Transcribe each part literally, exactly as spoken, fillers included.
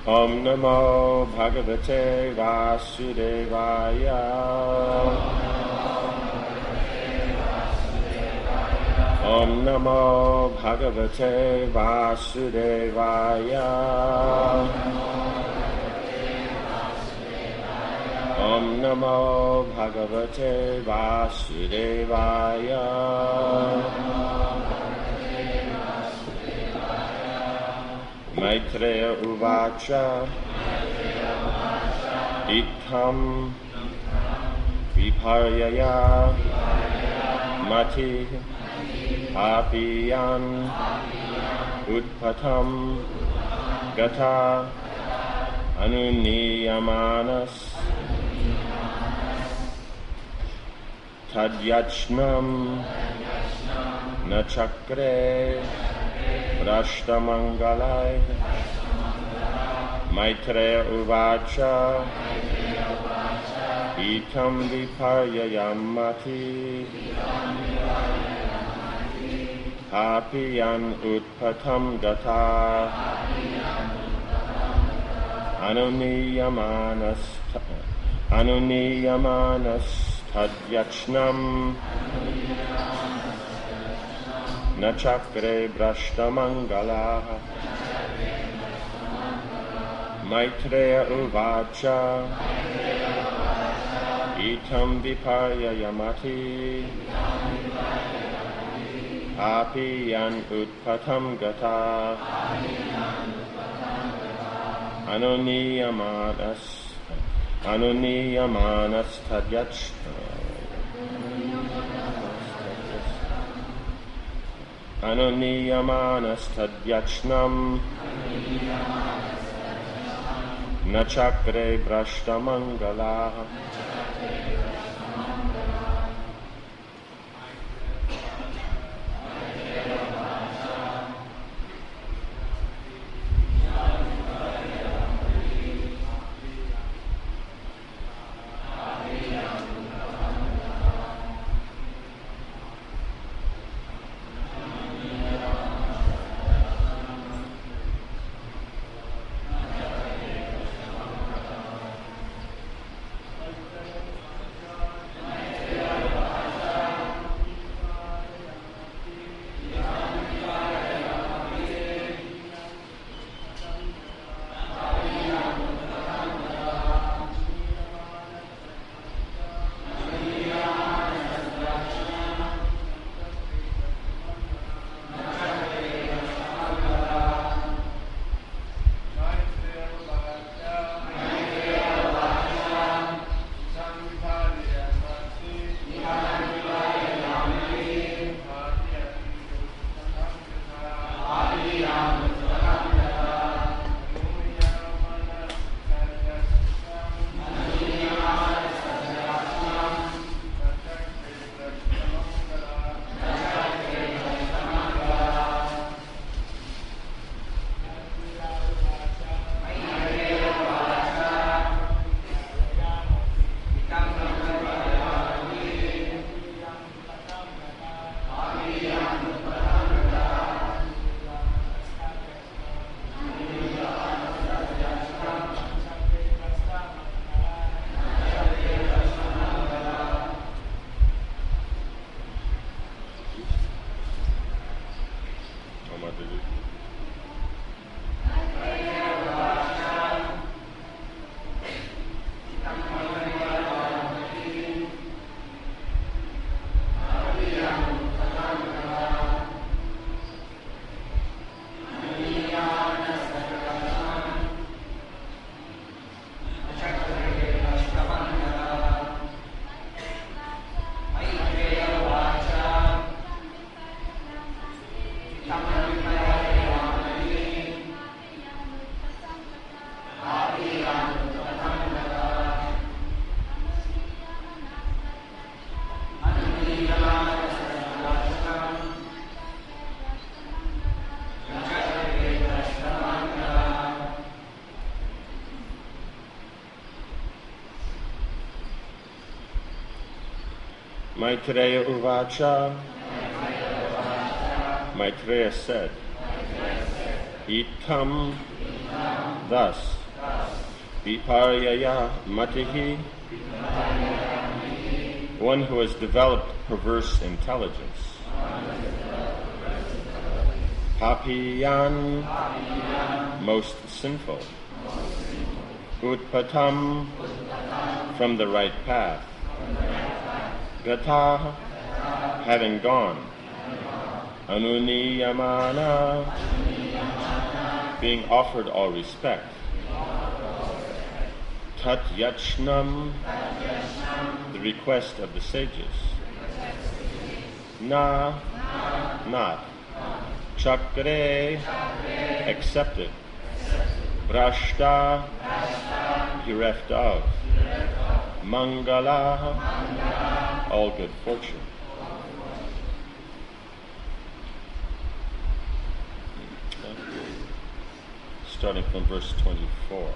Om Namo Bhagavate Vasudevaya. Om Namo Bhagavate Vasudevaya. Om Namo Bhagavate Vasudevaya. Maitreya Uvacha Itam Viparyaya Mati Apiyan Utpatam Gata Anuniyamanas Tadyachnam Nachakre Rashtamangalai Maitreya Uvacha Itam Viparyayamati Apiyan Utpatam Gata Anuniyamanas Anuniyamanas Tadyachnam Nachakre Brashtamangala Maitreya Uvacha Itam Viparyayamati Apiyan Utpatam Gata Anuniyamanas Anuniyamanas Tadyachnam Anuniyamanas Tadyachnam Nachakre Brashtamangala Maitreya Uvacha. Maitreya said, Itam Thus, Viparyaya Matihi, one who has developed perverse intelligence. Papiyan, most sinful. Utpatam, from the right path. Gata, having gone. Anuniyamana, being offered all respect. Tat yachnam, the request of the sages. Na, not. Chakre, accepted. Brashta, bereft of. Mangala, all good fortune. Starting from verse twenty-four.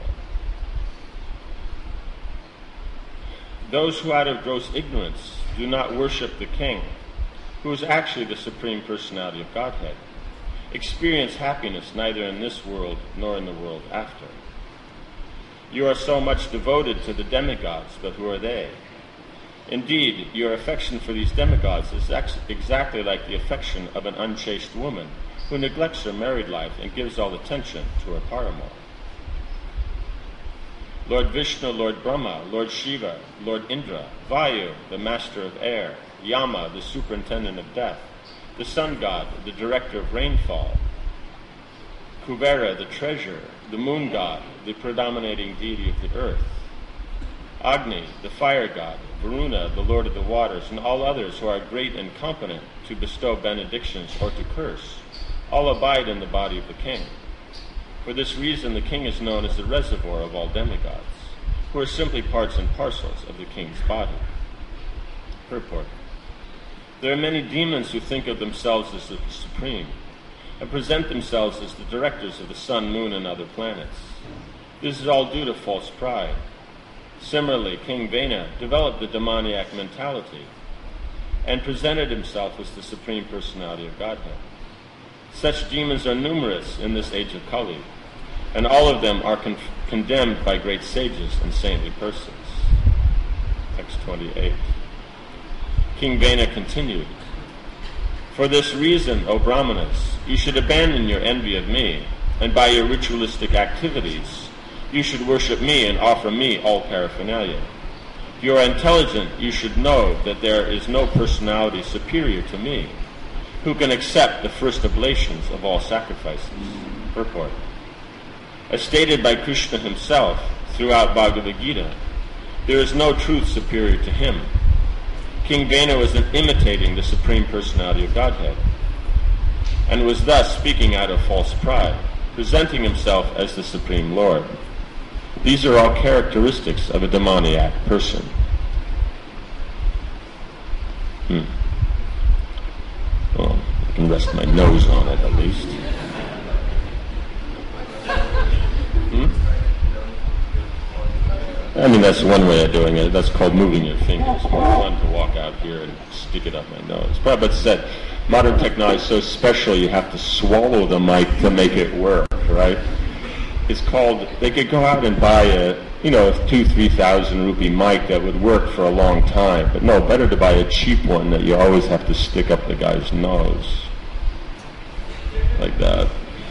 Those who out of gross ignorance do not worship the King, who is actually the Supreme Personality of Godhead, experience happiness neither in this world nor in the world after. You are so much devoted to the demigods, but who are they? Indeed, your affection for these demigods is ex- exactly like the affection of an unchaste woman who neglects her married life and gives all attention to her paramour. Lord Vishnu, Lord Brahma, Lord Shiva, Lord Indra, Vayu, the master of air, Yama, the superintendent of death, the sun god, the director of rainfall, Kuvera, the treasurer, the moon god, the predominating deity of the earth, Agni, the fire god, Varuna, the lord of the waters, and all others who are great and competent to bestow benedictions or to curse, all abide in the body of the king. For this reason the king is known as the reservoir of all demigods, who are simply parts and parcels of the king's body. Purport. There are many demons who think of themselves as the supreme, and present themselves as the directors of the sun, moon, and other planets. This is all due to false pride. Similarly, King Vena developed the demoniac mentality and presented himself as the Supreme Personality of Godhead. Such demons are numerous in this age of Kali, and all of them are con- condemned by great sages and saintly persons. Text twenty-eight. King Vena continued, For this reason, O Brahmanas, you should abandon your envy of me, and by your ritualistic activities, you should worship me and offer me all paraphernalia. If you are intelligent, you should know that there is no personality superior to me, who can accept the first oblations of all sacrifices. Purport. As stated by Krishna himself throughout Bhagavad Gita, there is no truth superior to him. King Vena was imitating the Supreme Personality of Godhead, and was thus speaking out of false pride, presenting himself as the Supreme Lord. These are all characteristics of a demoniac person. Hmm. Well, I can rest my nose on it at least. Hmm? I mean, that's one way of doing it. That's called moving your fingers. It's more fun to walk out here and stick it up my nose. Prabhupada said, modern technology is so special you have to swallow the mic to make it work, right? It's called, they could go out and buy a, you know, a two, three thousand rupee mic that would work for a long time. But no, better to buy a cheap one that you always have to stick up the guy's nose. Like that.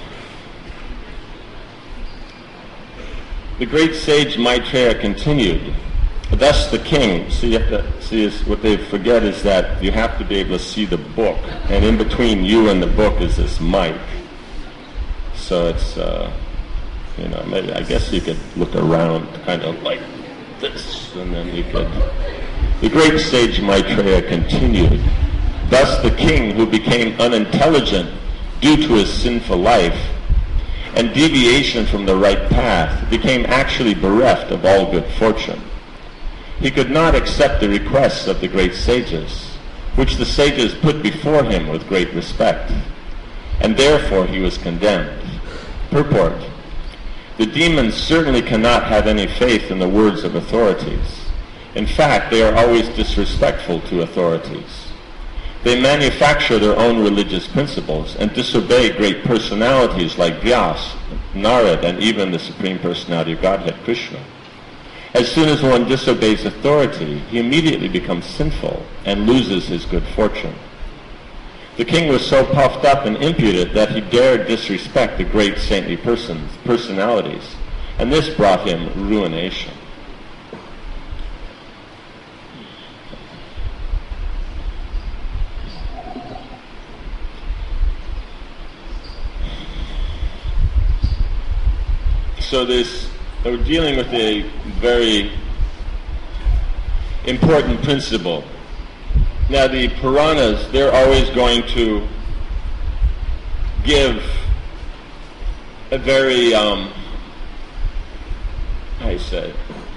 The great sage Maitreya continued, thus the king, see, see is, what they forget is that you have to be able to see the book, and in between you and the book is this mic. So it's, uh, you know, maybe, I guess you could look around kind of like this, and then you could... The great sage Maitreya continued, thus the king, who became unintelligent due to his sinful life, and deviation from the right path, became actually bereft of all good fortune. He could not accept the requests of the great sages, which the sages put before him with great respect, and therefore he was condemned. Purport. The demons certainly cannot have any faith in the words of authorities. In fact, they are always disrespectful to authorities. They manufacture their own religious principles and disobey great personalities like Vyas Narad, and even the Supreme Personality of Godhead, Krishna. As soon as one disobeys authority, he immediately becomes sinful and loses his good fortune. The king was so puffed up and impudent that he dared disrespect the great saintly persons, personalities, and this brought him ruination. So this, we're dealing with a very important principle. Now the Puranas, they're always going to give a very, um, how do you say,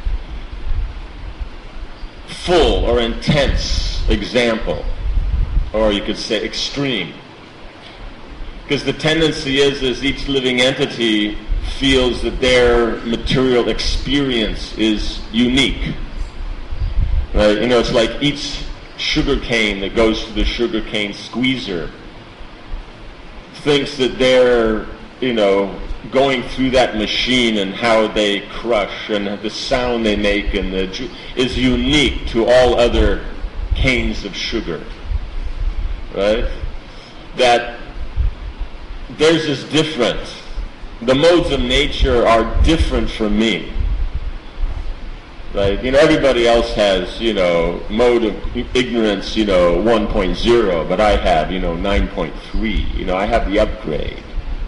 full or intense example, or you could say extreme. Because the tendency is, is each living entity feels that their material experience is unique. Right? You know, it's like each sugar cane that goes to the sugar cane squeezer thinks that they're, you know, going through that machine and how they crush and the sound they make and the ju- is unique to all other canes of sugar. Right? That theirs is different. The modes of nature are different from me. Right? You know, everybody else has, you know, mode of ignorance, you know, one point oh, but I have, you know, nine point three. You know, I have the upgrade.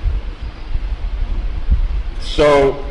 So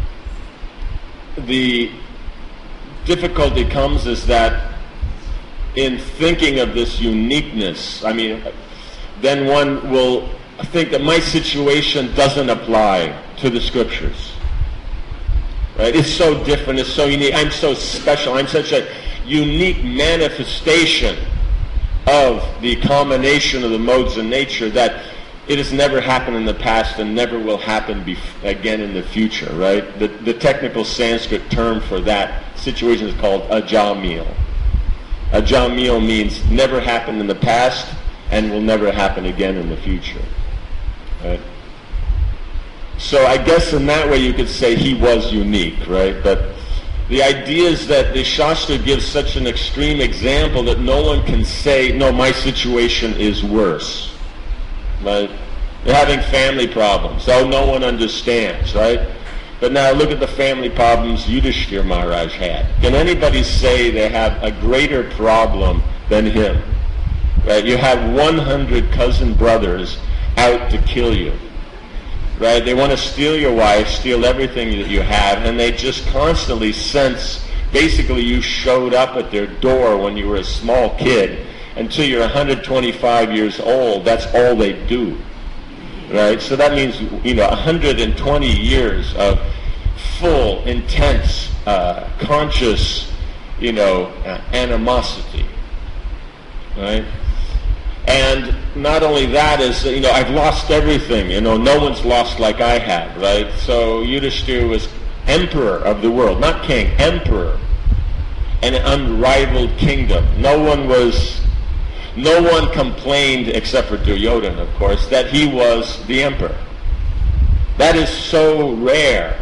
the difficulty comes is that in thinking of this uniqueness, I mean, then one will think that my situation doesn't apply to the scriptures. Right? It's so different, it's so unique, I'm so special, I'm such a unique manifestation of the combination of the modes of nature that it has never happened in the past and never will happen bef- again in the future, right? The, the technical Sanskrit term for that situation is called ajamil. Ajamil means never happened in the past and will never happen again in the future. Right? So I guess in that way you could say he was unique, right? But the idea is that the Shastra gives such an extreme example that no one can say, no, my situation is worse. Right? They're having family problems. Oh, no one understands, right? But now look at the family problems Yudhishthira Maharaj had. Can anybody say they have a greater problem than him? Right? You have one hundred cousin brothers out to kill you. Right? They want to steal your wife, steal everything that you have, and they just constantly sense, basically you showed up at their door when you were a small kid. Until you're one hundred twenty-five years old, that's all they do. Right? So that means, you know, one hundred twenty years of full, intense, uh, conscious, you know, uh, animosity. Right? And not only that is, you know, I've lost everything. You know, no one's lost like I have, right? So Yudhishthira was emperor of the world, not king, emperor. An unrivaled kingdom. No one was, no one complained, except for Duryodhana, of course, that he was the emperor. That is so rare.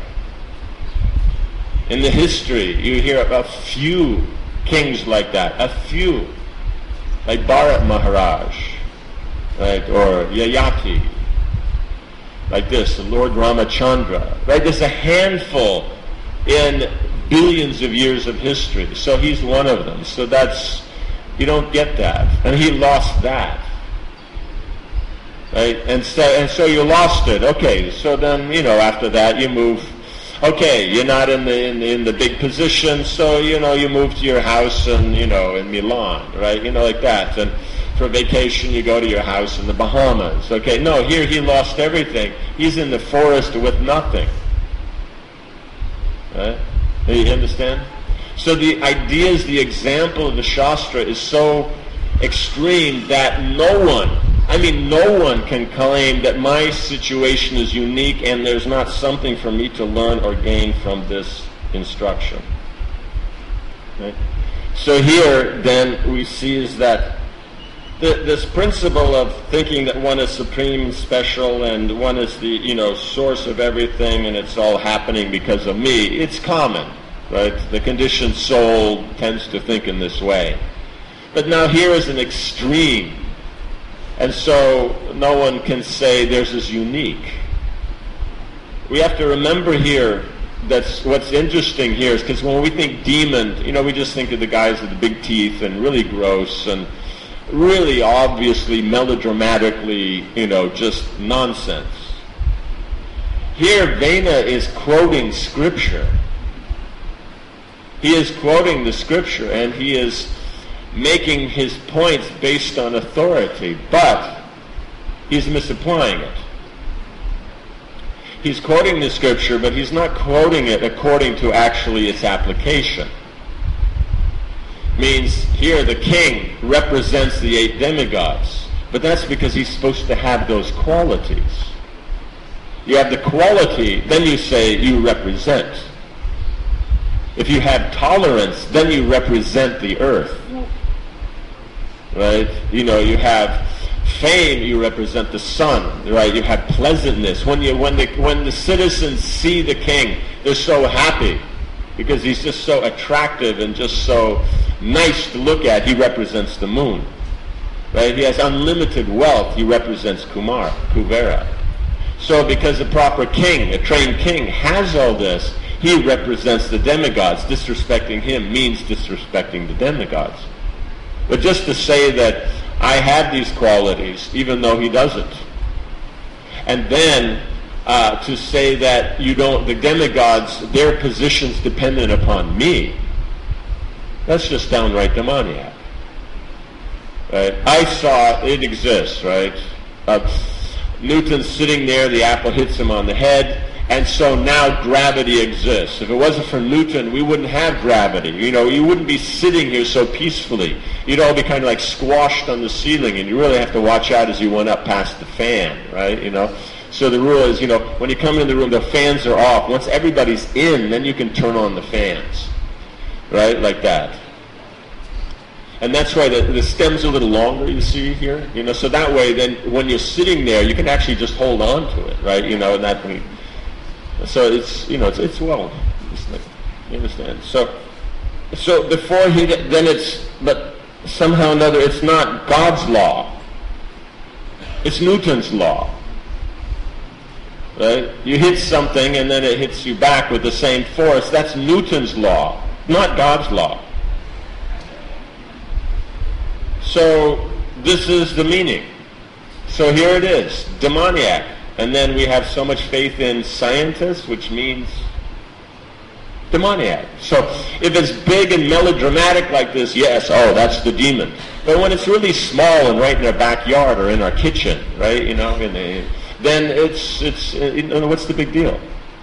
In the history, you hear of a few kings like that, a few. Like Bharat Maharaj, right, or Yayati, like this, the Lord Ramachandra, right? There's a handful in billions of years of history, so he's one of them. So that's, you don't get that, and he lost that, right? And so, and so you lost it. Okay, so then, you know, after that you move. Okay, you're not in the, in the in the big position, so you know you move to your house and you know in Milan, right? You know, like that. And for vacation, you go to your house in the Bahamas. Okay, no, here he lost everything. He's in the forest with nothing. Right? You understand? So the ideas, the example of the Shastra is so extreme that no one, I mean no one can claim that my situation is unique and there's not something for me to learn or gain from this instruction. Right? So here then we see is that the, this principle of thinking that one is supreme, special, and one is the, you know, source of everything, and it's all happening because of me, it's common, right? The conditioned soul tends to think in this way. But now here is an extreme, and so no one can say theirs is unique. We have to remember here, that's what's interesting here is because when we think demon, you know, we just think of the guys with the big teeth and really gross and really obviously melodramatically, you know, just nonsense. Here Vena is quoting scripture. He is quoting the scripture and he is making his points based on authority, but he's misapplying it. He's quoting the scripture, but he's not quoting it according to actually its application. Means here the king represents the eight demigods, but that's because he's supposed to have those qualities. You have the quality, then you say you represent. If you have tolerance, then you represent the earth. Right? You know, you have fame, you represent the sun, right? You have pleasantness. When you when the when the citizens see the king, they're so happy because he's just so attractive and just so nice to look at. He represents the moon. Right? He has unlimited wealth. He represents Kumar, Kuvera. So because a proper king, a trained king, has all this, he represents the demigods. Disrespecting him means disrespecting the demigods. But just to say that I have these qualities, even though he doesn't. And then uh, to say that you don't, the demigods, their position's dependent upon me, that's just downright demoniac. Right? I saw it exists, right? Uh, Newton's sitting there, the apple hits him on the head, and so now gravity exists. If it wasn't for Newton, we wouldn't have gravity. You know, you wouldn't be sitting here so peacefully. You'd all be kind of like squashed on the ceiling, and you really have to watch out as you went up past the fan, right? You know, so the rule is, you know, when you come into the room, the fans are off. Once everybody's in, then you can turn on the fans, right? Like that. And that's why the, the stem's a little longer, you see here. You know, so that way, then when you're sitting there, you can actually just hold on to it, right? You know, and that. So it's, you know, it's, it's well, it's like, you understand? So, so before he, then it's, but somehow or another, it's not God's law. It's Newton's law. Right? You hit something and then it hits you back with the same force. That's Newton's law, not God's law. So this is the meaning. So here it is, demoniac. And then we have so much faith in scientists, which means demoniac. So if it's big and melodramatic like this, yes, oh, that's the demon. But when it's really small and right in our backyard or in our kitchen, right, you know, in the, then it's, it's you know, what's the big deal?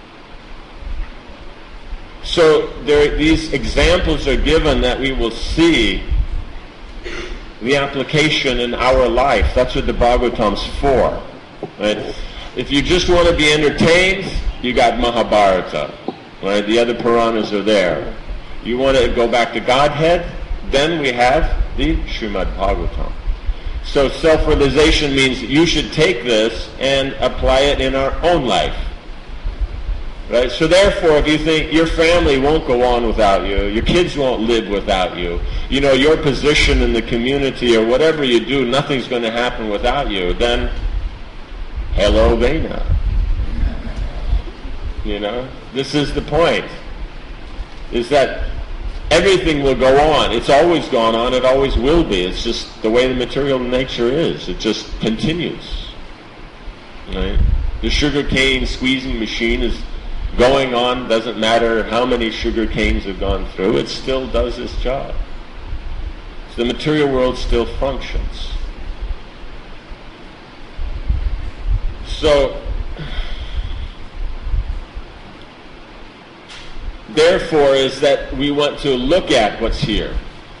So there, these examples are given that we will see the application in our life. That's what the Bhagavatam's for, right? If you just want to be entertained, you got Mahabharata, right? The other Puranas are there. You want to go back to Godhead, then we have the Srimad Bhagavatam. So self-realization means you should take this and apply it in our own life, right? So therefore, if you think your family won't go on without you, your kids won't live without you, you know, your position in the community or whatever you do, nothing's going to happen without you, then hello, Vena. You know, this is the point, is that everything will go on. It's always gone on. It always will be. It's just the way the material nature is. It just continues. Right? The sugar cane squeezing machine is going on. Doesn't matter how many sugar canes have gone through. It still does its job. So the material world still functions. So, therefore, is that we want to look at what's here.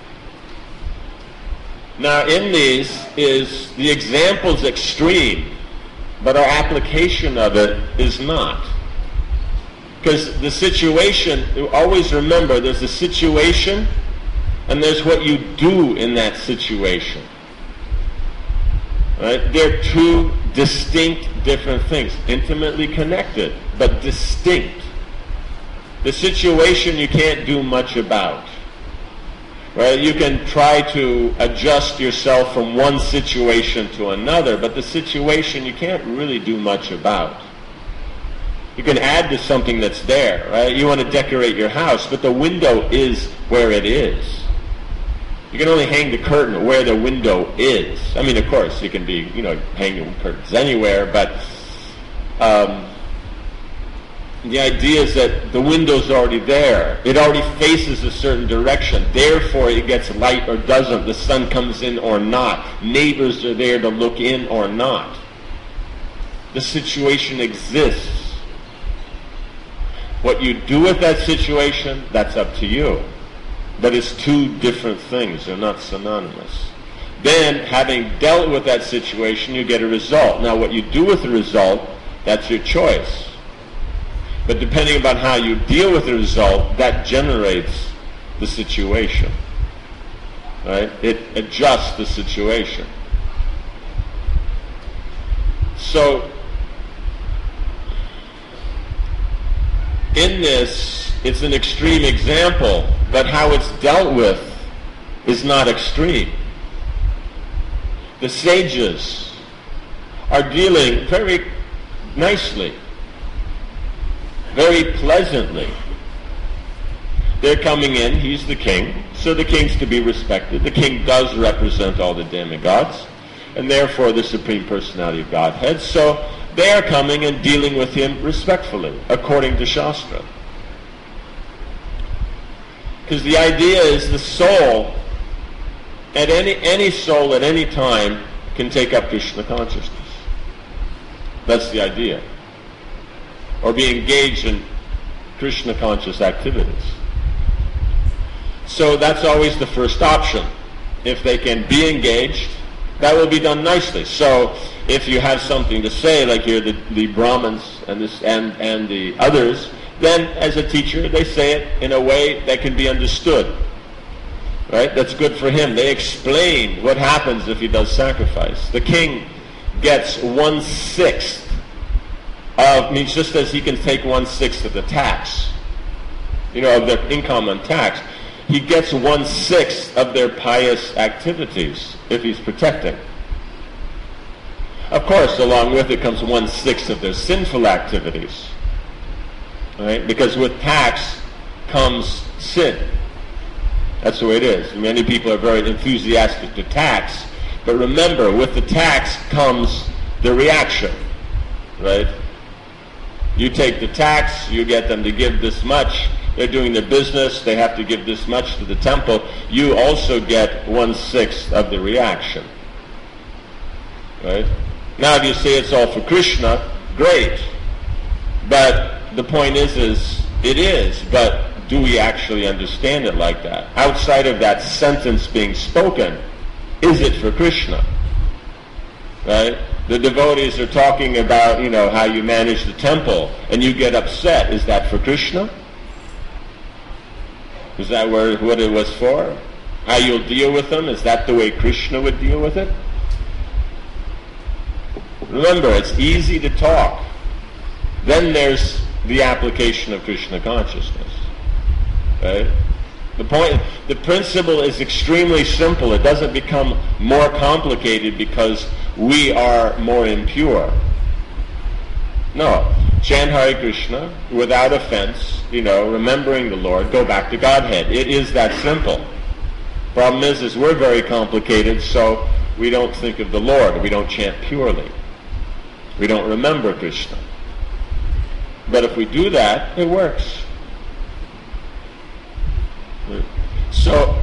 Now, in these is the example's extreme, but our application of it is not. Because the situation, always remember, there's a situation and there's what you do in that situation. Right? They're two distinct, different things, intimately connected, but distinct. The situation you can't do much about. Right? You can try to adjust yourself from one situation to another, but the situation you can't really do much about. You can add to something that's there, right? You want to decorate your house, but the window is where it is. You can only hang the curtain where the window is. I mean, of course, you can be, you know, hanging curtains anywhere, but um, the idea is that the window's already there. It already faces a certain direction. Therefore, it gets light or doesn't. The sun comes in or not. Neighbors are there to look in or not. The situation exists. What you do with that situation, that's up to you. But it's two different things. They're not synonymous. Then, having dealt with that situation, you get a result. Now, what you do with the result, that's your choice. But depending upon how you deal with the result, that generates the situation. Right? It adjusts the situation. So, in this, it's an extreme example, but how it's dealt with is not extreme. The sages are dealing very nicely, very pleasantly. They're coming in, he's the king, so the king's to be respected. The king does represent all the demigods, and therefore the Supreme Personality of Godhead. So they are coming and dealing with him respectfully, according to Shastra. Because the idea is the soul, at any any soul at any time, can take up Krishna consciousness. That's the idea. Or be engaged in Krishna conscious activities. So that's always the first option. If they can be engaged, that will be done nicely. So if you have something to say, like here the, the Brahmins and this and, and the others, then as a teacher they say it in a way that can be understood. Right? That's good for him. They explain what happens if he does sacrifice. The king gets one-sixth of, means just as he can take one-sixth of the tax, you know, of their income and tax, he gets one-sixth of their pious activities if he's protecting. Of course, along with it comes one-sixth of their sinful activities. Right? Because with tax comes sin. That's the way it is. Many people are very enthusiastic to tax, but remember, with the tax comes the reaction. Right? You take the tax, you get them to give this much, they're doing their business, they have to give this much to the temple, you also get one-sixth of the reaction. Right? Now if you say it's all for Krishna, great. But the point is, is it is, but do we actually understand it like that? Outside of that sentence being spoken, is it for Krishna? Right? The devotees are talking about, you know, how you manage the temple, and you get upset. Is that for Krishna? Is that where, what it was for? How you'll deal with them? Is that the way Krishna would deal with it? Remember, it's easy to talk. Then there's the application of Krishna consciousness. Right? The point, the principle is extremely simple. It doesn't become more complicated because we are more impure. No. Chant Hare Krishna without offense, you know, remembering the Lord, go back to Godhead. It is that simple. Problem is, is we're very complicated, so we don't think of the Lord. We don't chant purely. We don't remember Krishna. But if we do that, it works. So,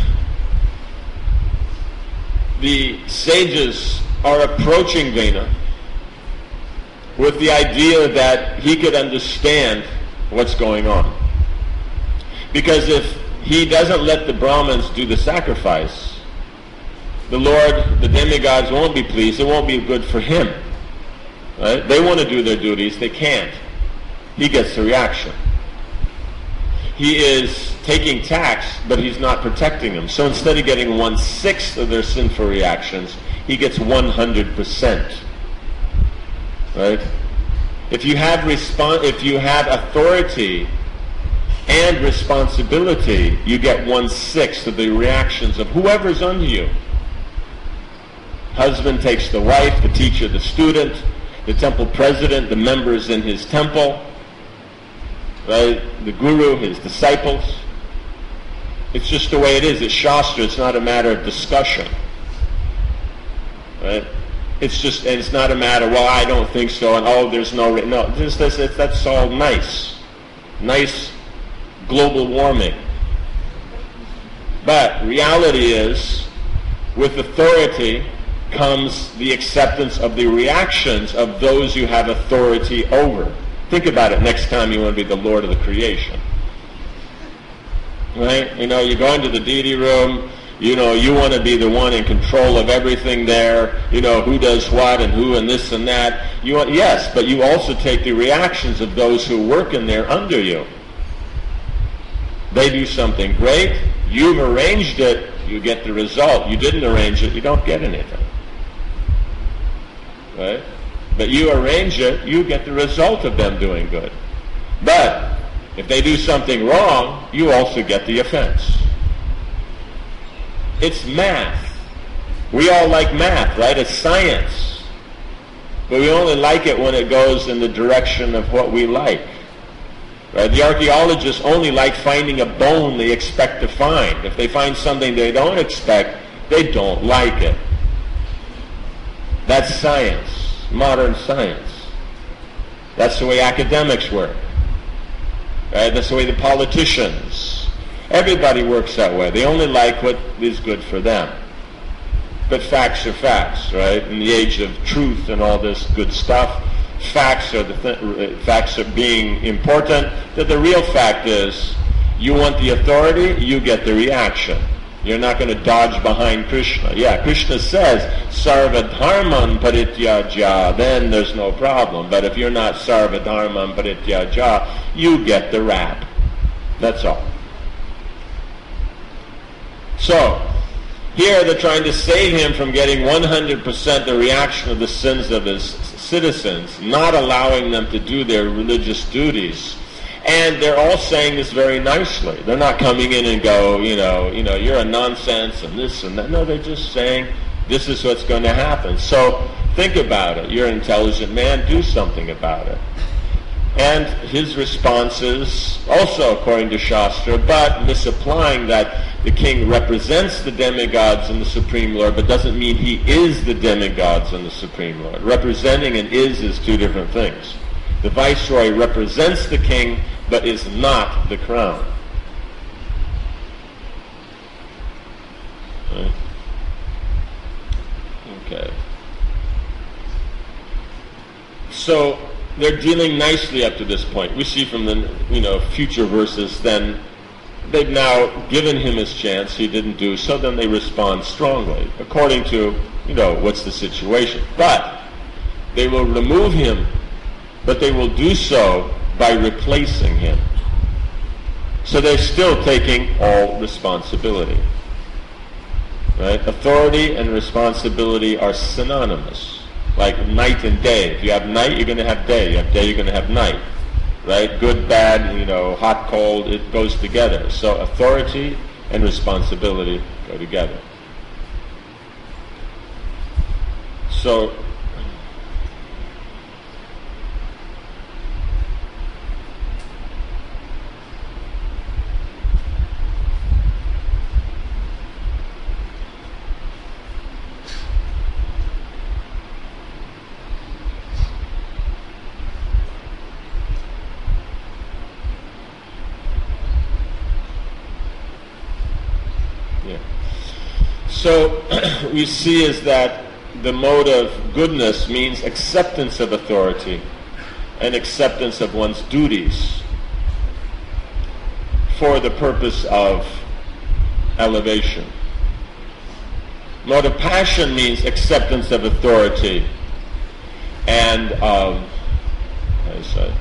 the sages are approaching Vena with the idea that he could understand what's going on. Because if he doesn't let the Brahmins do the sacrifice, the Lord, the demigods won't be pleased. It won't be good for him. Right? They want to do their duties. They can't. He gets the reaction. He is taking tax, but he's not protecting them. So instead of getting one-sixth of their sinful reactions, he gets one hundred percent. Right? If you have respon- if you have authority and responsibility, you get one-sixth of the reactions of whoever's under you. Husband takes the wife, the teacher, the student, the temple president, the members in his temple, right? The guru, his disciples. It's just the way it is. It's Shastra. It's not a matter of discussion. Right? It's just, and it's not a matter, well, I don't think so, and oh, there's no, no, this, this, it, that's all nice. Nice global warming. But reality is, with authority comes the acceptance of the reactions of those you have authority over. Think about it next time you want to be the Lord of the creation. Right? You know, you go into the deity room, you know, you want to be the one in control of everything there, you know, who does what and who and this and that. You want, yes, but you also take the reactions of those who work in there under you. They do something great, you've arranged it, you get the result. You didn't arrange it, you don't get anything. Right? But you arrange it, you get the result of them doing good. But if they do something wrong, you also get the offense. It's math. We all like math, right? It's science. But we only like it when it goes in the direction of what we like. Right? The archaeologists only like finding a bone they expect to find. If they find something they don't expect, they don't like it. That's science, modern science. That's the way academics work. Right? That's the way the politicians. Everybody works that way. They only like what is good for them. But facts are facts, right? In the age of truth and all this good stuff, facts are the th- facts are being important. That the real fact is, you want the authority, you get the reaction. You're not going to dodge behind Krishna. Yeah, Krishna says, Sarva Dharman Parityaja, then there's no problem. But if you're not Sarva Dharman Parityaja, you get the rap. That's all. So, here they're trying to save him from getting one hundred percent the reaction of the sins of his citizens, not allowing them to do their religious duties. And they're all saying this very nicely. They're not coming in and go, you know, you know, you're a nonsense and this and that. No, they're just saying this is what's going to happen. So think about it. You're an intelligent man. Do something about it. And his response is also according to Shastra, but misapplying that the king represents the demigods and the Supreme Lord, but doesn't mean he is the demigods and the Supreme Lord. Representing and is is two different things. The viceroy represents the king, but is not the crown. Okay. Okay. So they're dealing nicely up to this point. We see from the you know future verses, then they've now given him his chance. He didn't do so. Then they respond strongly, according to you know what's the situation. But they will remove him, but they will do so by replacing him. So they're still taking all responsibility. Right? Authority and responsibility are synonymous. Like night and day. If you have night, you're going to have day. You have day, you're going to have night. Right? Good, bad, you know, hot, cold, it goes together. So authority and responsibility go together. So, So we see is that the mode of goodness means acceptance of authority and acceptance of one's duties for the purpose of elevation. Mode of passion means acceptance of authority and, um, I said,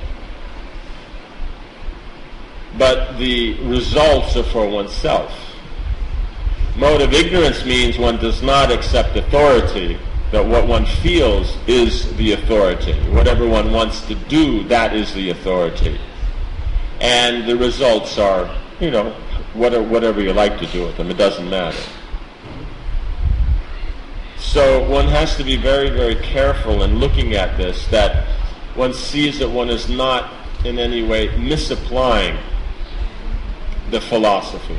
but the results are for oneself. Mode of ignorance means one does not accept authority, that what one feels is the authority. Whatever one wants to do, that is the authority. And the results are, you know, whatever you like to do with them, it doesn't matter. So one has to be very, very careful in looking at this, that one sees that one is not in any way misapplying the philosophy.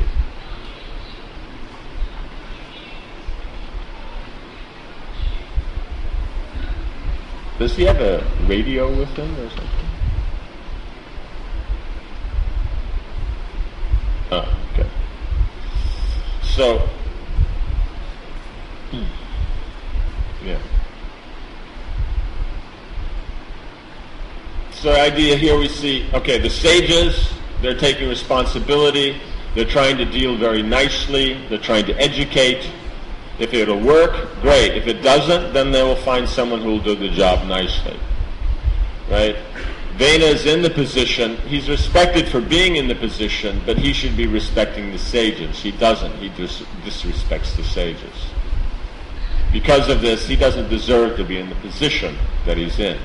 Does he have a radio with him or something? Oh, okay. So, yeah. So the idea here we see, okay, the sages, they're taking responsibility, they're trying to deal very nicely, they're trying to educate. If it'll work, great. If it doesn't, then they will find someone who will do the job nicely. Right? Vena is in the position, he's respected for being in the position, but he should be respecting the sages. He doesn't. He dis- disrespects the sages. Because of this, he doesn't deserve to be in the position that he's in.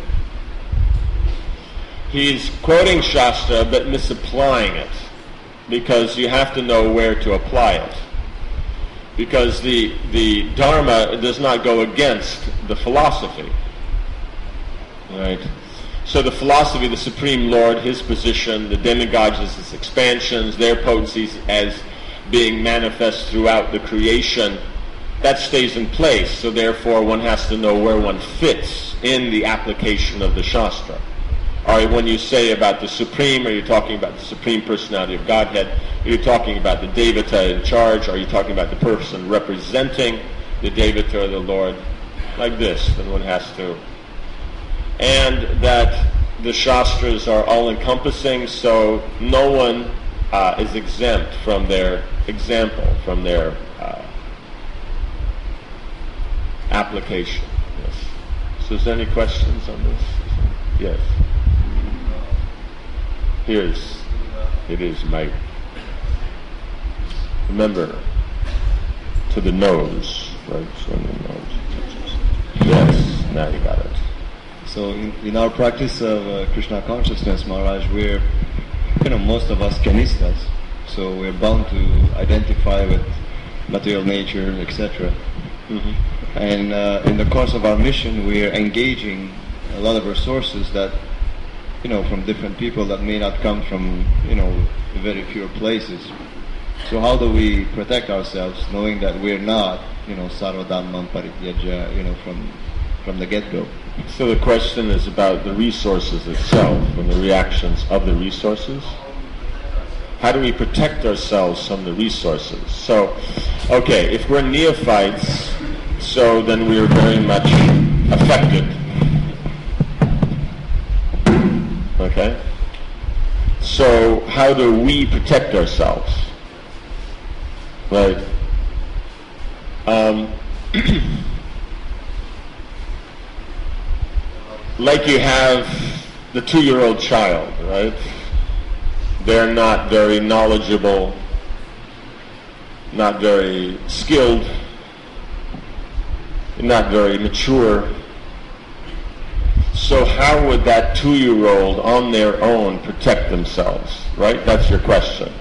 He's quoting Shastra, but misapplying it, because you have to know where to apply it. Because the, the Dharma does not go against the philosophy. Right? So the philosophy, the Supreme Lord, his position, the demigods as his expansions, their potencies as being manifest throughout the creation, that stays in place. So therefore one has to know where one fits in the application of the Shastra. Or when you say about the Supreme, are you talking about the Supreme Personality of Godhead? Are you talking about the Devata in charge? Are you talking about the person representing the Devata or the Lord? Like this, then one has to. And that the Shastras are all-encompassing, so no one uh, is exempt from their example, from their uh, application. Yes. So is there any questions on this? Yes. Here's, it is Mike. Remember, to the nose, right? So in the nose. Yes, now you got it. So in, in our practice of uh, Krishna consciousness, Maharaj, we're, you know, most of us kanistas, so we're bound to identify with material nature, et cetera. Mm-hmm. And uh, in the course of our mission, we're engaging a lot of resources that, you know, from different people that may not come from, you know, very pure places. So how do we protect ourselves, knowing that we're not, you know, sarva dhammam parityaja, you know, from from the get-go? So the question is about the resources itself and the reactions of the resources. How do we protect ourselves from the resources? So, okay, if we're neophytes, so then we're very much affected. Okay? So how do we protect ourselves? Right? Um, like you have the two-year-old child, right? They're not very knowledgeable, not very skilled, not very mature. So how would that two-year-old on their own protect themselves, right? That's your question.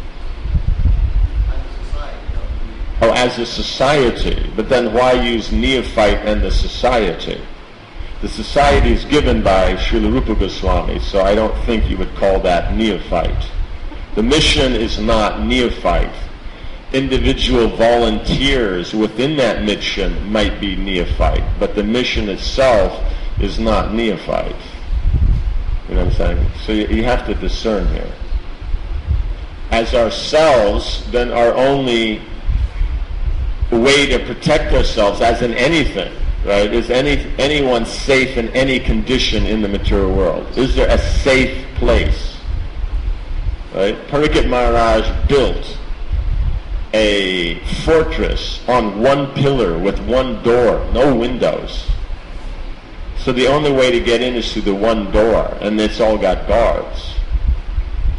Oh, as a society. But then why use neophyte and the society? The society is given by Srila Rupa Goswami, so I don't think you would call that neophyte. The mission is not neophyte. Individual volunteers within that mission might be neophyte, but the mission itself is not neophyte. You know what I'm saying? So you, you have to discern here. As ourselves, then our only way to protect ourselves, as in anything, right? Is any anyone safe in any condition in the material world? Is there a safe place? Right? Parikshit Maharaj built a fortress on one pillar with one door, no windows. So the only way to get in is through the one door, and it's all got guards.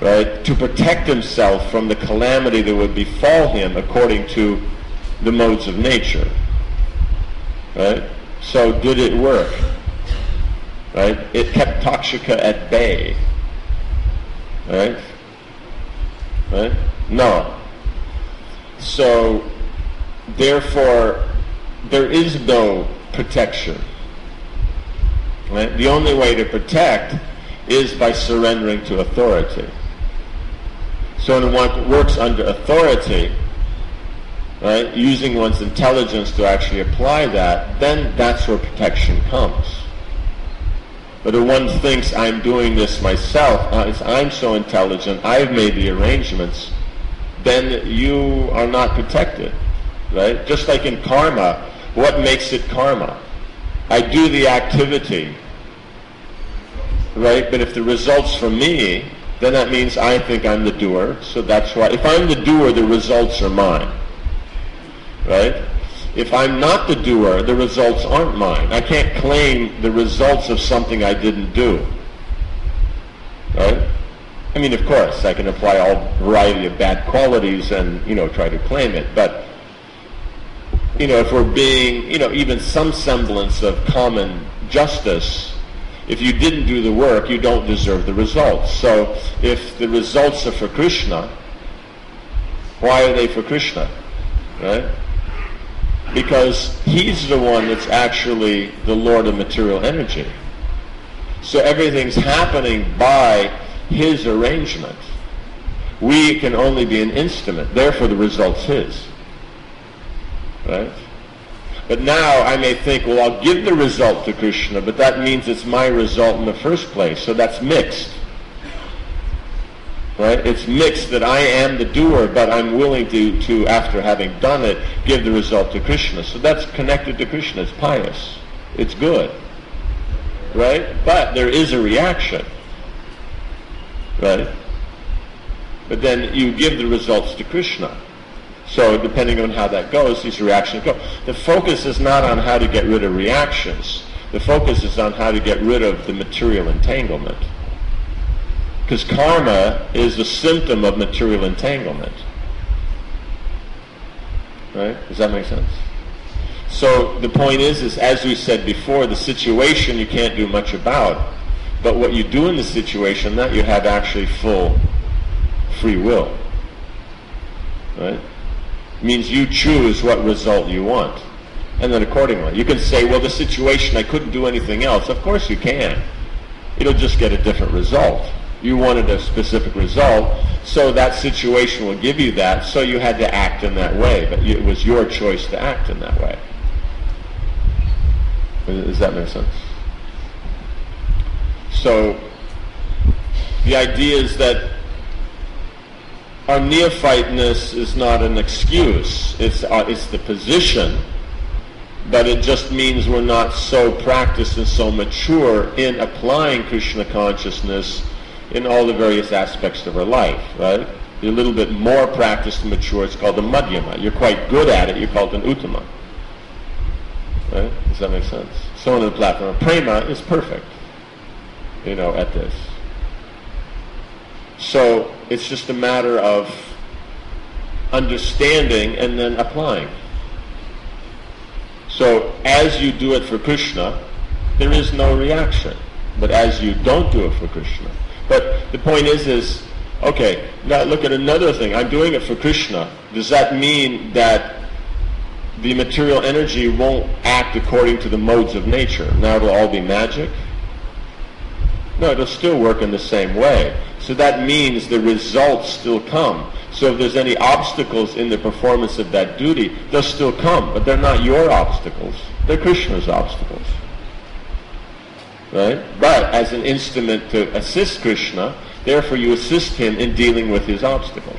right, to protect himself from the calamity that would befall him according to the modes of nature. Right? So did it work? Right? It kept Takshaka at bay. Right? Right? No. So, therefore, there is no protection. Right? The only way to protect is by surrendering to authority. So when one works under authority, right, using one's intelligence to actually apply that, then that's where protection comes. But if one thinks, I'm doing this myself, I'm so intelligent, I've made the arrangements, then you are not protected, right? Just like in karma, what makes it karma? I do the activity, right? But if the result's from me, then that means I think I'm the doer, so that's why. If I'm the doer, the results are mine, right? If I'm not the doer, the results aren't mine. I can't claim the results of something I didn't do, right? I mean, of course, I can apply all variety of bad qualities and, you know, try to claim it, but, you know, if we're being, you know, even some semblance of common justice, if you didn't do the work, you don't deserve the results. So if the results are for Krishna, why are they for Krishna, right? Because he's the one that's actually the Lord of material energy. So everything's happening by his arrangement. We can only be an instrument, therefore the result's his. Right? But now I may think, well, I'll give the result to Krishna, but that means it's my result in the first place, so that's mixed. Right? It's mixed that I am the doer, but I'm willing to, to, after having done it, give the result to Krishna. So that's connected to Krishna. It's pious. It's good. Right? But there is a reaction. Right? But then you give the results to Krishna. So depending on how that goes, these reactions go. The focus is not on how to get rid of reactions. The focus is on how to get rid of the material entanglement. Because karma is a symptom of material entanglement. Right? Does that make sense? So the point is, is as we said before, the situation you can't do much about. But what you do in the situation, that you have actually full free will. Right? It means you choose what result you want. And then accordingly. You can say, well, the situation, I couldn't do anything else. Of course you can. It'll just get a different result. You wanted a specific result, so that situation will give you that, so you had to act in that way. But it was your choice to act in that way. Does that make sense? So, the idea is that our neophyteness is not an excuse. It's, uh, it's the position, but it just means we're not so practiced and so mature in applying Krishna consciousness in all the various aspects of our life, right? You're a little bit more practiced and mature. It's called the madhyama. You're quite good at it. You're called an uttama. Right? Does that make sense? Someone on the platform of prema is perfect, you know, at this. So it's just a matter of understanding and then applying. So as you do it for Krishna, there is no reaction. But as you don't do it for Krishna. But the point is, is, okay, now look at another thing. I'm doing it for Krishna. Does that mean that the material energy won't act according to the modes of nature? Now it'll all be magic? No, it'll still work in the same way. So that means the results still come. So if there's any obstacles in the performance of that duty, they'll still come. But they're not your obstacles. They're Krishna's obstacles. Right? But as an instrument to assist Krishna, therefore you assist him in dealing with his obstacles.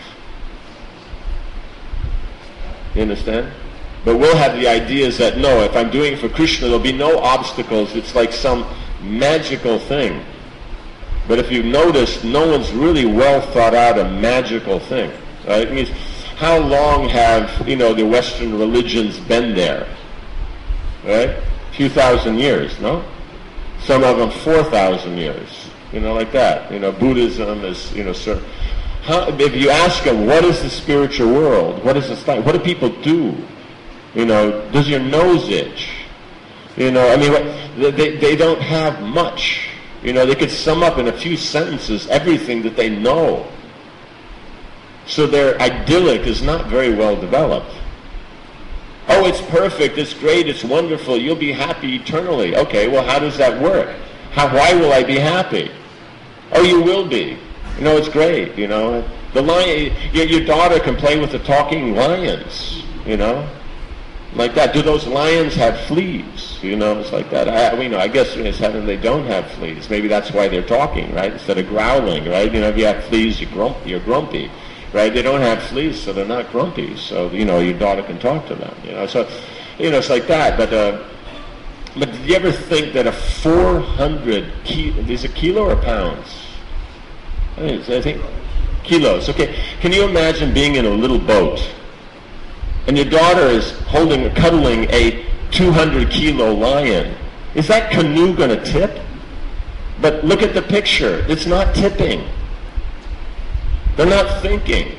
You understand? But we'll have the ideas that, no, if I'm doing it for Krishna, there'll be no obstacles. It's like some magical thing. But if you notice, no one's really well thought out a magical thing. Right? It means, how long have, you know, the Western religions been there? Right? A few thousand years, no? Some of them four thousand years. You know, like that. You know, Buddhism is, you know, sort of, how, if you ask them, what is the spiritual world? What is this like? What do people do? You know, does your nose itch? You know, I mean, what, they, they don't have much. You know, they could sum up in a few sentences everything that they know. So their idyllic is not very well developed. Oh, it's perfect, it's great, it's wonderful, you'll be happy eternally. Okay, well, how does that work? How, why will I be happy? Oh, you will be. You know, it's great, you know. The lion, your, your daughter can play with the talking lions, you know. Like that. Do those lions have fleas? You know, it's like that. I, you know, I guess it's heaven they don't have fleas. Maybe that's why they're talking, right? Instead of growling, right? You know, if you have fleas, you're, grump, you're grumpy, right? They don't have fleas, so they're not grumpy. So, you know, your daughter can talk to them, you know. So, you know, it's like that. But, uh, but did you ever think that a four hundred kilo, is it kilo or pounds? I think, I think kilos. Okay. Can you imagine being in a little boat? And your daughter is holding, cuddling a two hundred kilo lion. Is that canoe going to tip? But look at the picture. It's not tipping. They're not thinking.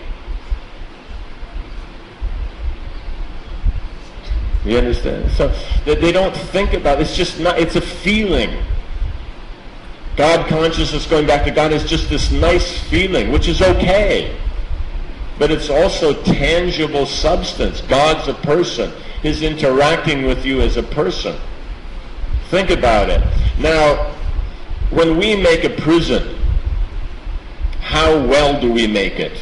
You understand? So they don't think about it. It's just not, it's a feeling. God consciousness, going back to God, is just this nice feeling, which is okay. But it's also tangible substance. God's a person. He's interacting with you as a person. Think about it. Now, when we make a prison, how well do we make it?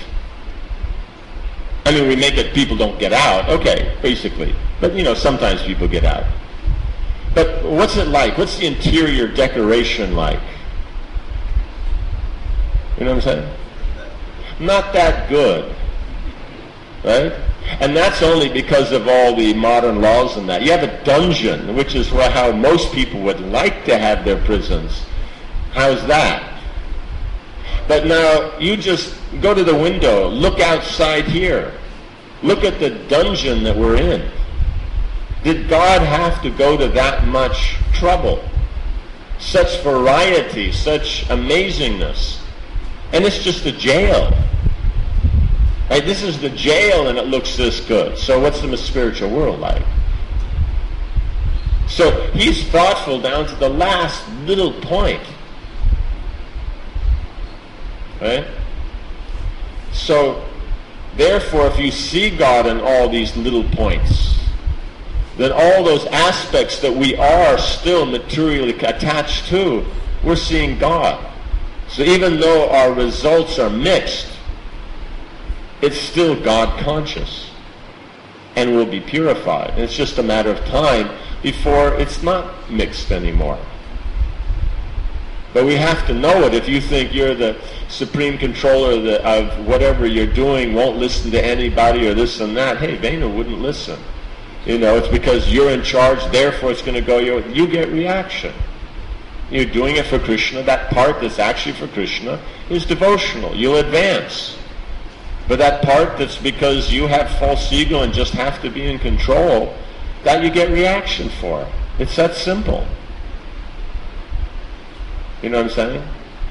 I mean, we make it people don't get out. Okay, basically. But, you know, sometimes people get out. But what's it like? What's the interior decoration like? You know what I'm saying? Not that good. Right? And that's only because of all the modern laws and that. You have a dungeon, which is how most people would like to have their prisons. How's that? But now, you just go to the window, look outside here. Look at the dungeon that we're in. Did God have to go to that much trouble? Such variety, such amazingness. And it's just a jail. Right, this is the jail and it looks this good. So what's the spiritual world like? So he's thoughtful down to the last little point. Right? So therefore, if you see God in all these little points, then all those aspects that we are still materially attached to, we're seeing God. So even though our results are mixed, it's still God conscious and will be purified. And it's just a matter of time before it's not mixed anymore. But we have to know it. If you think you're the supreme controller of, the, of whatever you're doing, won't listen to anybody or this and that, hey, Vena wouldn't listen. You know, it's because you're in charge, therefore it's going to go your way. You get reaction. You're doing it for Krishna. That part that's actually for Krishna is devotional. You'll advance. But that part that's because you have false ego and just have to be in control, that you get reaction for. It's that simple. You know what I'm saying?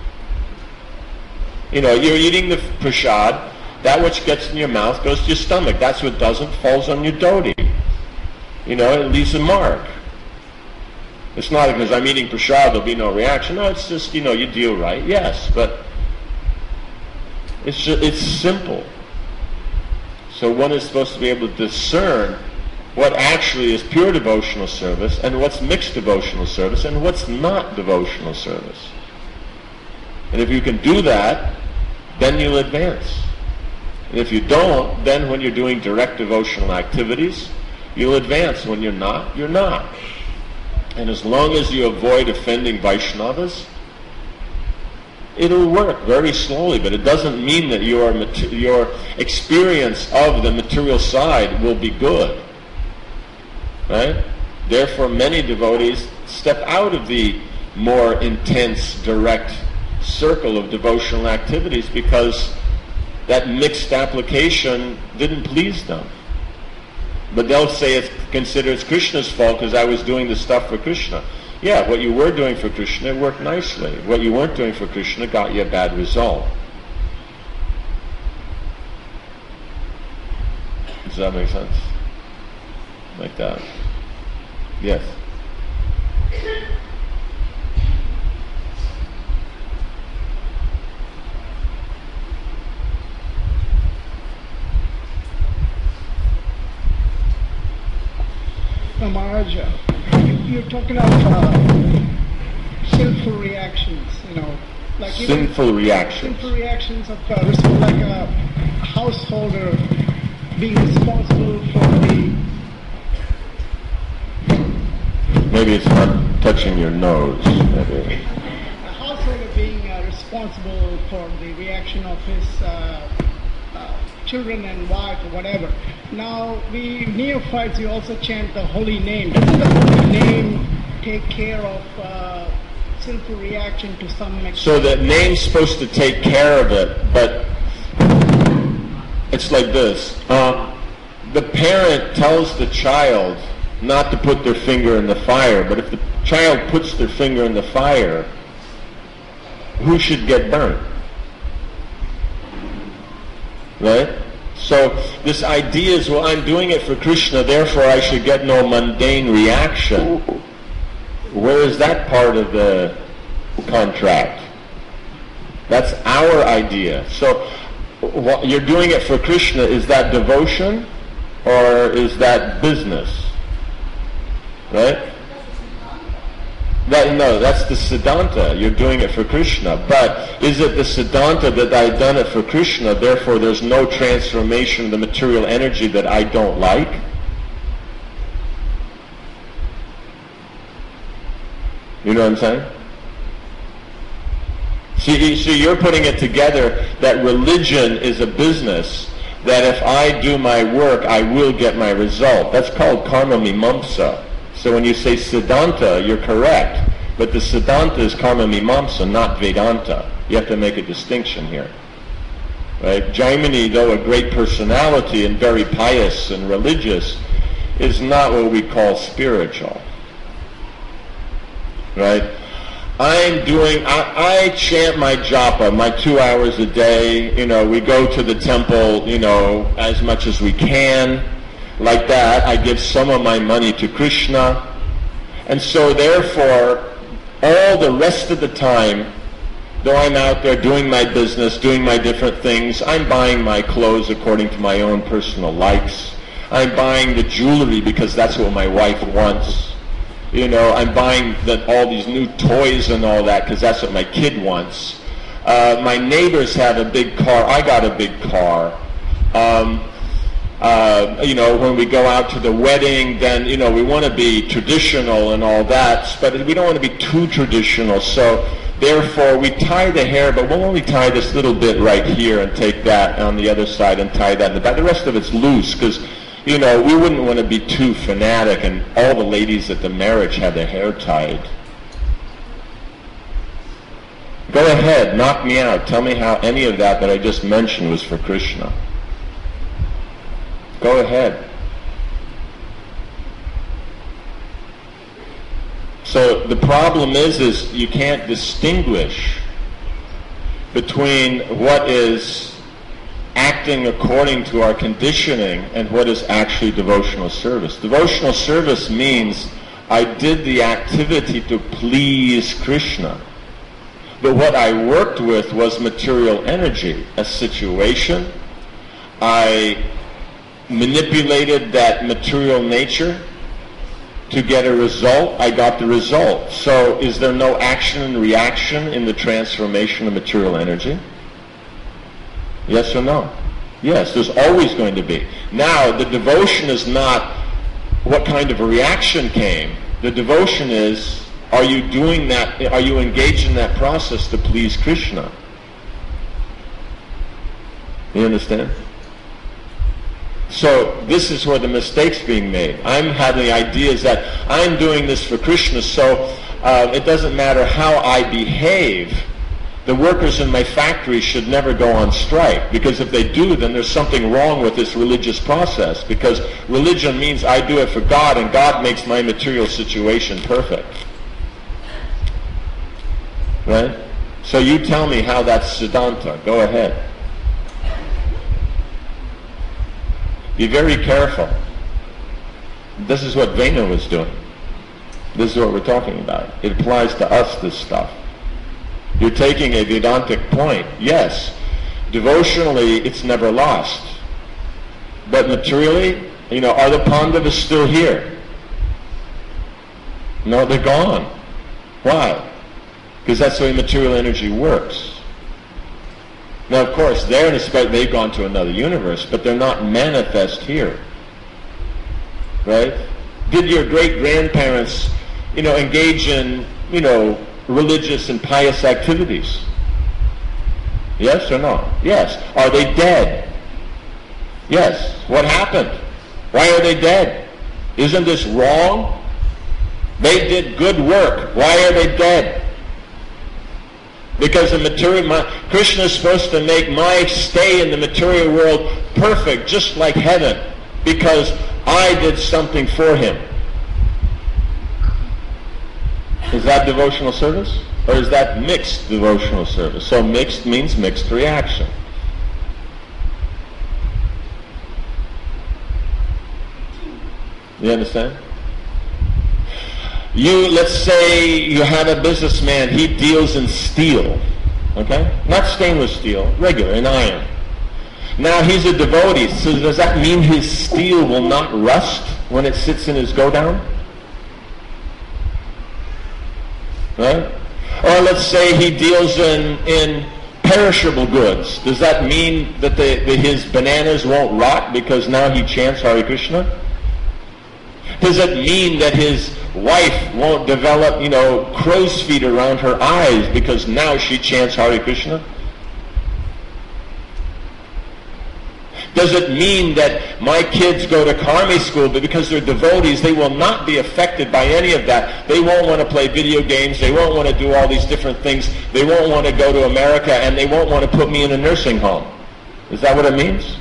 You know, you're eating the prasad, that which gets in your mouth goes to your stomach. That's what doesn't, falls on your dhoti. You know, it leaves a mark. It's not because I'm eating prasad, there'll be no reaction. No, it's just, you know, you deal right. Yes, but it's just, it's simple. So one is supposed to be able to discern what actually is pure devotional service and what's mixed devotional service and what's not devotional service. And if you can do that, then you'll advance. And if you don't, then when you're doing direct devotional activities, you'll advance. When you're not, you're not. And as long as you avoid offending Vaishnavas, it'll work very slowly, but it doesn't mean that your, your experience of the material side will be good. Right? Therefore, many devotees step out of the more intense, direct circle of devotional activities because that mixed application didn't please them. But they'll say it's consider it's Krishna's fault because I was doing the stuff for Krishna. Yeah, what you were doing for Krishna worked nicely. What you weren't doing for Krishna got you a bad result. Does that make sense? Like that. Yes. Now, Maharaj, you're talking of uh, sinful reactions, you know, like sinful reactions. Sinful reactions of uh, like a householder being responsible for the. Maybe it's not touching your nose. Maybe. A householder being uh, responsible for the reaction of his uh, uh, children and wife or whatever. Now, we neophytes, we also chant the holy name. Doesn't the holy name take care of uh, sinful reaction to some extent? So the name's supposed to take care of it, but it's like this. Um, the parent tells the child not to put their finger in the fire, but if the child puts their finger in the fire, who should get burnt? Right? So this idea is, well, I'm doing it for Krishna, therefore I should get no mundane reaction. Where is that part of the contract? That's our idea. So what you're doing it for Krishna, is that devotion or is that business? Right? That, no, that's the Siddhanta. You're doing it for Krishna. But is it the Siddhanta that I've done it for Krishna, therefore there's no transformation of the material energy that I don't like? You know what I'm saying? See, see, you're putting it together that religion is a business, that if I do my work, I will get my result. That's called karma mimamsa. So when you say Siddhanta, you're correct. But the Siddhanta is karma mimamsa, not Vedanta. You have to make a distinction here. Right? Jaimini, though a great personality and very pious and religious, is not what we call spiritual. Right? I'm doing, I, I chant my japa, my two hours a day. You know, we go to the temple, you know, as much as we can. Like that, I give some of my money to Krishna. And so therefore, all the rest of the time, though I'm out there doing my business, doing my different things, I'm buying my clothes according to my own personal likes. I'm buying the jewelry because that's what my wife wants. You know, I'm buying the, all these new toys and all that because that's what my kid wants. Uh, my neighbors have a big car. I got a big car. Um, Uh, you know, when we go out to the wedding, then, you know, we want to be traditional and all that, but we don't want to be too traditional. So, therefore, we tie the hair, but we'll only tie this little bit right here and take that on the other side and tie that in the back. The rest of it's loose because, you know, we wouldn't want to be too fanatic, and all the ladies at the marriage had their hair tied. Go ahead, knock me out. Tell me how any of that that I just mentioned was for Krishna. Go ahead. So the problem is, is you can't distinguish between what is acting according to our conditioning and what is actually devotional service. Devotional service means I did the activity to please Krishna. But what I worked with was material energy, a situation. I manipulated that material nature to get a result. I got the result. So is there no action and reaction in the transformation of material energy? Yes or no? Yes, there's always going to be. Now, the devotion is not what kind of a reaction came. The devotion is, are you doing that, are you engaged in that process to please Krishna? You understand? So this is where the mistake's being made. I'm having the ideas that I'm doing this for Krishna, so uh, it doesn't matter how I behave. The workers in my factory should never go on strike, because if they do, then there's something wrong with this religious process, because religion means I do it for God, and God makes my material situation perfect. Right? So you tell me how that's Siddhanta. Go ahead. Be very careful. This is what Vena was doing. This is what we're talking about. It applies to us, this stuff. You're taking a Vedantic point. Yes, devotionally it's never lost. But materially, you know, are the Pandavas still here? No, they're gone. Why? Because that's the way material energy works. Now, of course, they're in a spe- they've gone to another universe, but they're not manifest here. Right? Did your great-grandparents, you know, engage in, you know, religious and pious activities? Yes or no? Yes. Are they dead? Yes. What happened? Why are they dead? Isn't this wrong? They did good work. Why are they dead? Because the material, my, Krishna is supposed to make my stay in the material world perfect, just like heaven, because I did something for him. Is that devotional service? Or is that mixed devotional service? So mixed means mixed reaction. You understand? You, let's say you have a businessman, he deals in steel, okay? Not stainless steel, regular, in iron. Now he's a devotee, so does that mean his steel will not rust when it sits in his go-down? Right? Or let's say he deals in, in perishable goods. Does that mean that the, the, his bananas won't rot because now he chants Hare Krishna? Does it mean that his wife won't develop, you know, crow's feet around her eyes because now she chants Hare Krishna? Does it mean that my kids go to Karmi school, but because they're devotees, they will not be affected by any of that? They won't want to play video games, they won't want to do all these different things, they won't want to go to America, and they won't want to put me in a nursing home. Is that what it means?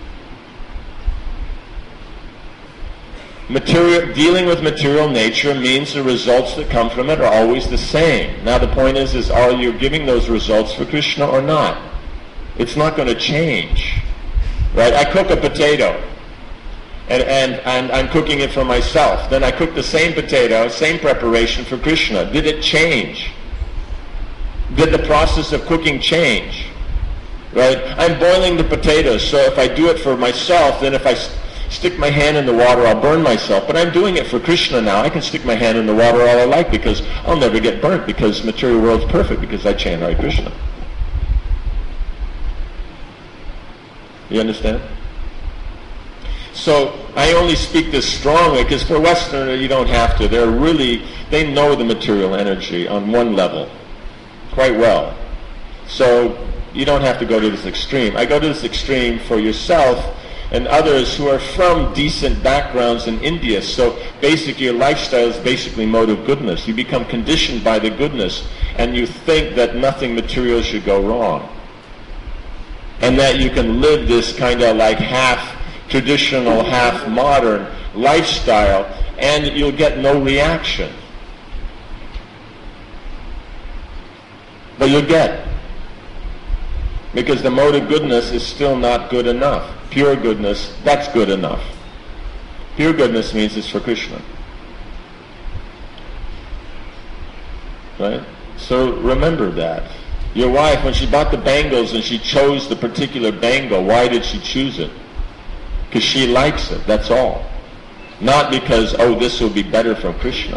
Material, dealing with material nature means the results that come from it are always the same. Now the point is, is are you giving those results for Krishna or not? It's not going to change. Right? I cook a potato, and, and, and I'm cooking it for myself. Then I cook the same potato, same preparation for Krishna. Did it change? Did the process of cooking change? Right? I'm boiling the potatoes, so if I do it for myself, then if I st- stick my hand in the water, I'll burn myself. But I'm doing it for Krishna now. I can stick my hand in the water all I like because I'll never get burnt because the material world's perfect because I chant Hare Krishna. You understand? So I only speak this strongly because for Westerner you don't have to. They're really, they know the material energy on one level quite well. So you don't have to go to this extreme. I go to this extreme for yourself and others who are from decent backgrounds in India. So basically your lifestyle is basically mode of goodness. You become conditioned by the goodness and you think that nothing material should go wrong. And that you can live this kind of like half traditional, half modern lifestyle and you'll get no reaction. But you'll get. Because the mode of goodness is still not good enough. Pure goodness, that's good enough. Pure goodness means it's for Krishna. Right? So remember that. Your wife, when she bought the bangles and she chose the particular bangle, why did she choose it? Because she likes it, that's all. Not because, oh, this will be better from Krishna.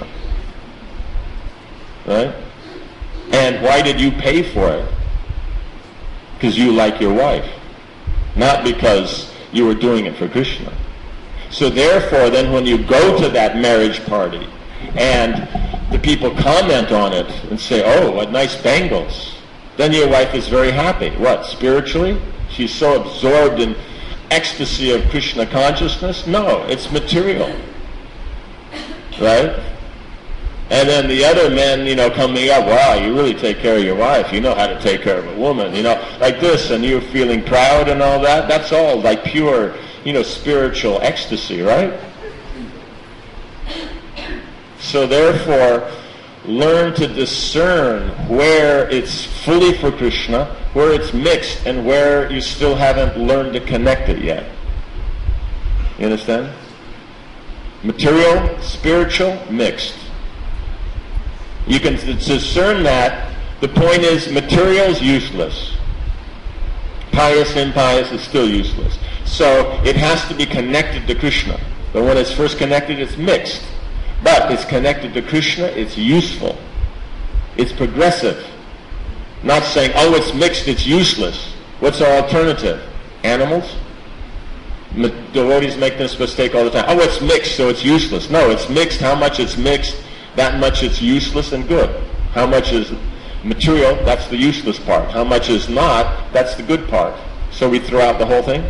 Right? And why did you pay for it? Because you like your wife. Not because you were doing it for Krishna. So therefore, then when you go to that marriage party and the people comment on it and say, oh, what nice bangles, then your wife is very happy. What, spiritually? She's so absorbed in ecstasy of Krishna consciousness? No, it's material. Right? And then the other men, you know, coming up, wow, you really take care of your wife. You know how to take care of a woman, you know, like this, and you're feeling proud and all that. That's all like pure, you know, spiritual ecstasy, right? So therefore, learn to discern where it's fully for Krishna, where it's mixed, and where you still haven't learned to connect it yet. You understand? Material, spiritual, mixed. You can discern that. The point is, material is useless. Pious, impious is still useless. So it has to be connected to Krishna. But when it's first connected, it's mixed. But it's connected to Krishna, it's useful. It's progressive. Not saying, oh, it's mixed, it's useless. What's our alternative? Animals? Devotees make this mistake all the time. Oh, it's mixed, so it's useless. No, it's mixed. How much it's mixed, that much it's useless and good. How much is material, that's the useless part. How much is not, that's the good part. So we throw out the whole thing?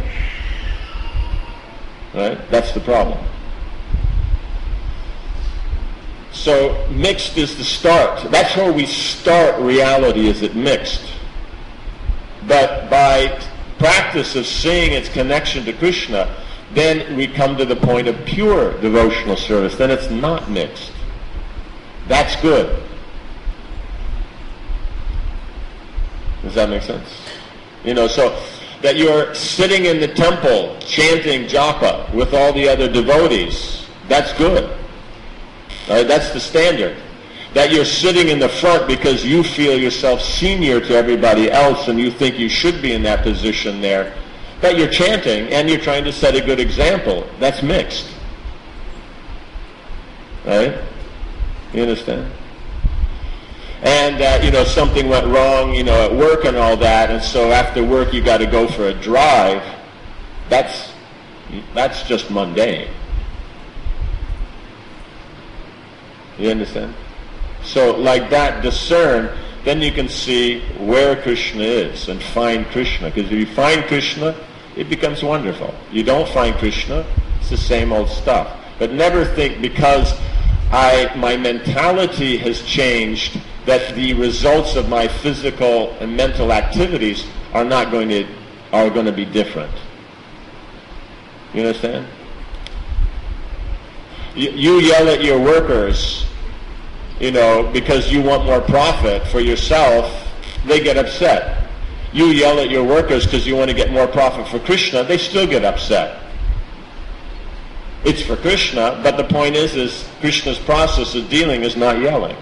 Right? That's the problem. So mixed is the start. That's where we start reality, is it mixed. But by practice of seeing its connection to Krishna, then we come to the point of pure devotional service. Then it's not mixed. That's good. Does that make sense? You know, so that you're sitting in the temple chanting japa with all the other devotees, that's good. Right? That's the standard. That you're sitting in the front because you feel yourself senior to everybody else and you think you should be in that position there, but you're chanting and you're trying to set a good example, that's mixed. Right? You understand? And, uh, you know, something went wrong, you know, at work and all that, and so after work you got to go for a drive. That's, that's just mundane. You understand? So, like that, discern, then you can see where Krishna is and find Krishna. Because if you find Krishna, it becomes wonderful. You don't find Krishna, it's the same old stuff. But never think because I, my mentality has changed that the results of my physical and mental activities are not going to are going to be different. You understand? You, you yell at your workers, you know, because you want more profit for yourself, they get upset. You yell at your workers because you want to get more profit for Krishna, they still get upset. It's for Krishna, but the point is, is Krishna's process of dealing is not yelling.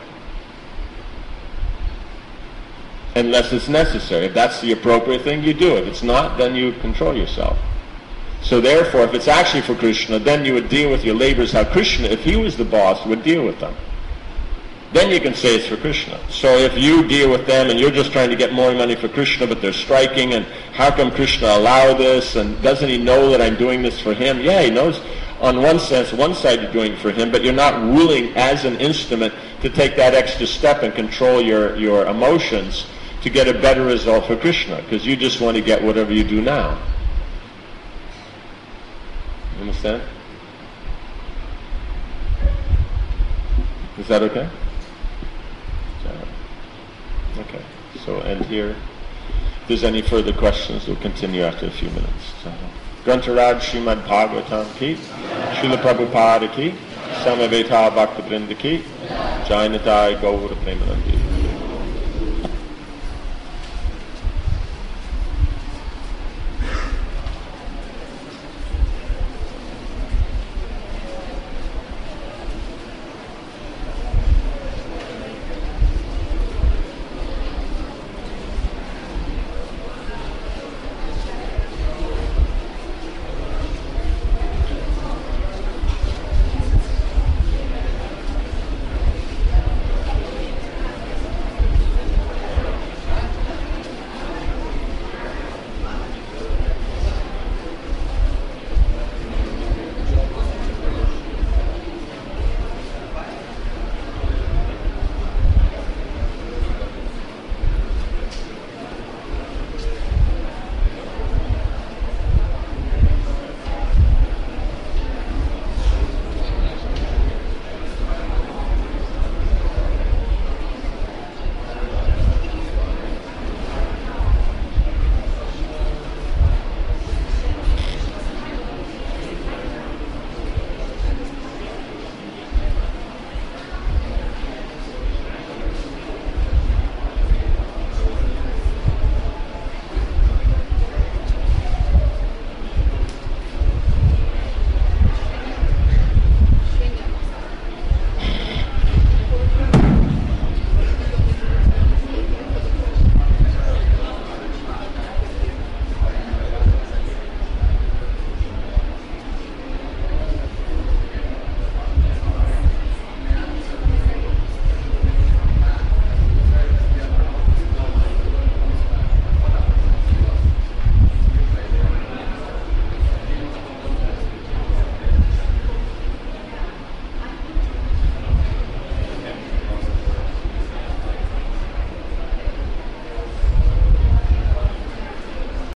Unless it's necessary. If that's the appropriate thing, you do it. If it's not, then you control yourself. So therefore, if it's actually for Krishna, then you would deal with your labors how Krishna, if he was the boss, would deal with them. Then you can say it's for Krishna. So if you deal with them and you're just trying to get more money for Krishna, but they're striking, and how come Krishna allow this, and doesn't he know that I'm doing this for him? Yeah, he knows on one sense, one side you're doing it for him, but you're not willing as an instrument to take that extra step and control your, your emotions to get a better result for Krishna, because you just want to get whatever you do now. You understand? Is that okay? Okay, so end here. If there's any further questions, we'll continue after a few minutes. So, Grantaraj Srimad Bhagavatam ki, Srila Prabhupada ki, Samaveta Bhakta Vrinda ki, Jainatai Gaura Premanandi.